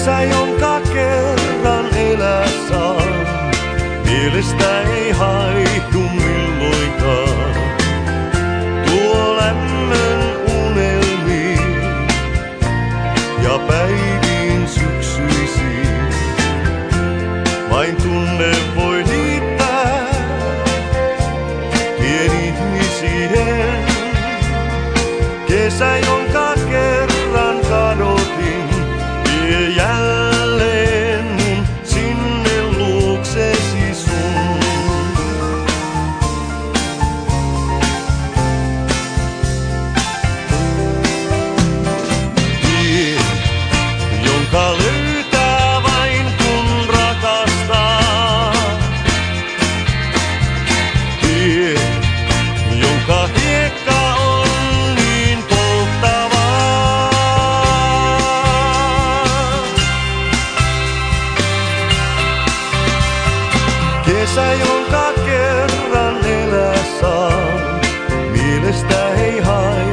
Kesä, jonka kerran elää saa, mielestä ei haihdu milloinkaan. Tuo lämmön unelmiin ja päiviin syksyisiin. Vain tunne voi liittää ihmisien. Kesä, jonka kerran kadotin, vie jälleen mun sinne luoksesi sun. Tie, jonka löytää vain kun rakastaa. Tie, jonka hiekka on niin polttavaa. Kesä, jonka kerran elää saa, mielestä ei hae.